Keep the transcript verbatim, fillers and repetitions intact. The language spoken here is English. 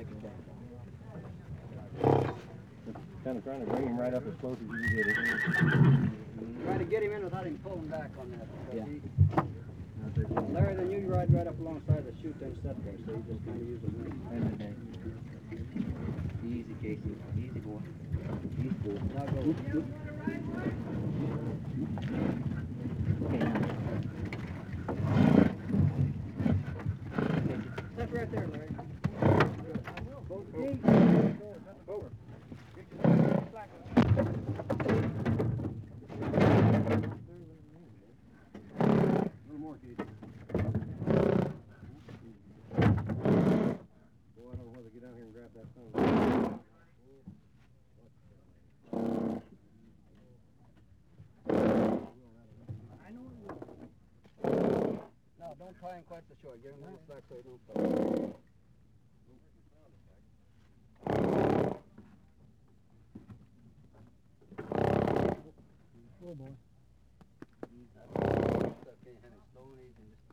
next day. Kind of trying to bring him right up as close as you can get it. Try to get him in without him pulling back on that. Yeah. He, Larry, then you ride right up alongside the chute and set there, so you just kind of use the wing. Okay. Easy, Casey. Easy, boy. Easy, boy. Now go. Okay, now. Step right there, Larry. Both feet. Over. A little more, Keith. Boy, I don't know whether to get down here and grab that thing. I know it will. No, don't tie him quite so short. Give him a little slack so he don't fall. Oh boy. Can't handle it slowly and just